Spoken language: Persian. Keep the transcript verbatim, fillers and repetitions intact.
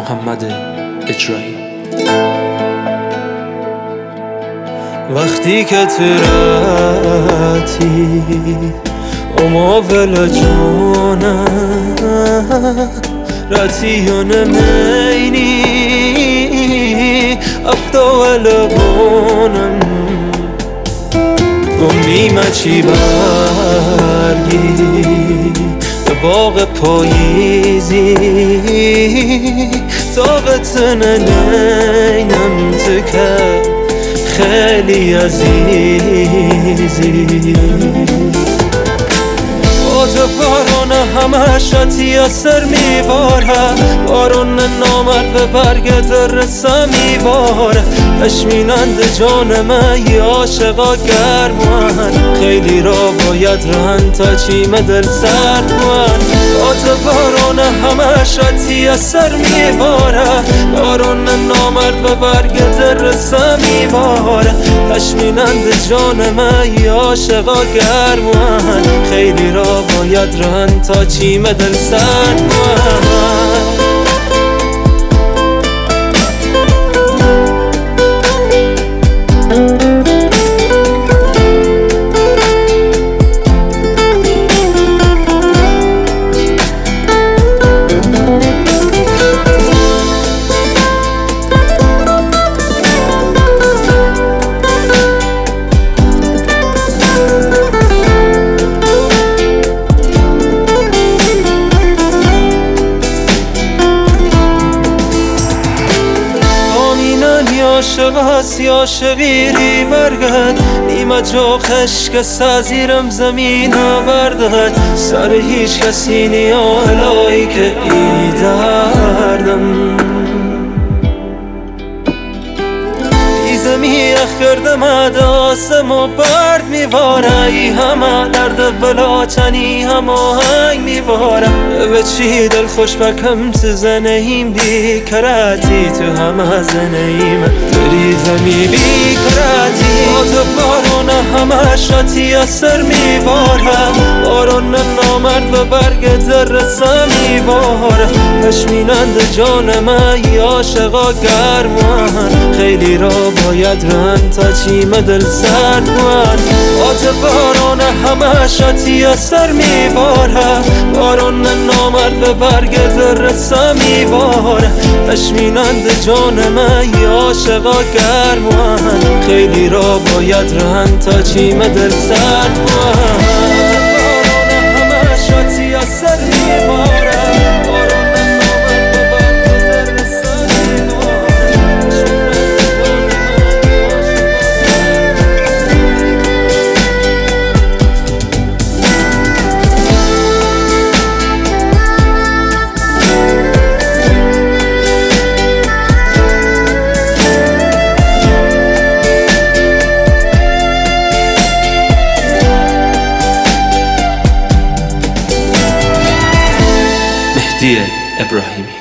محمد اجرایی. وقتی که تو راتی اماول جانم راتیون مینی افتاول بونم گمیم چی برگی به باغ پاییزی طاقتن نینم تو که خیلی عزیزی با تو بارون همش راتی اثر میباره بارون نامرد برگ درسه میباره پشمینند جان من یه عاشقا گرمان خیلی را باید رهن تا چیم دل سرد کن با تو بارون همش راتی اثر میباره بارون نامرد برگ درسه میباره پشمینند جان من یه عاشقا گرمان خیلی را باید رهن تا چیم دل سرد کن عاشق هست یا شغیری برگد نیمه جا خشک سازیرم زمین آوردد سر هیچ کسی نیا الهی که ای دردم ای زمین اخ کردم اداسم و برد میواره ای همه درد بلا چنی همه هنگ میواره به چی دل خوش بکم تو زنهیم بی کراتی تو همه زنهیم دری زمی بی کراتی با تو بارون همش راتی اثر میباره بارون نامرد و برگ درسه میباره پشمینند جان من یه عاشقا گرمان خیلی را باید رهن تا چیم دل سرد کن با تو بارون همش راتی اثر میباره بارون نامرد و برگ درسه میباره پشمینند جان من یه عاشقا گرمان خیلی را باید رهن تا چیم دل سرد کن بارون همش راتی اثر میباره مهدی ابراهیمی.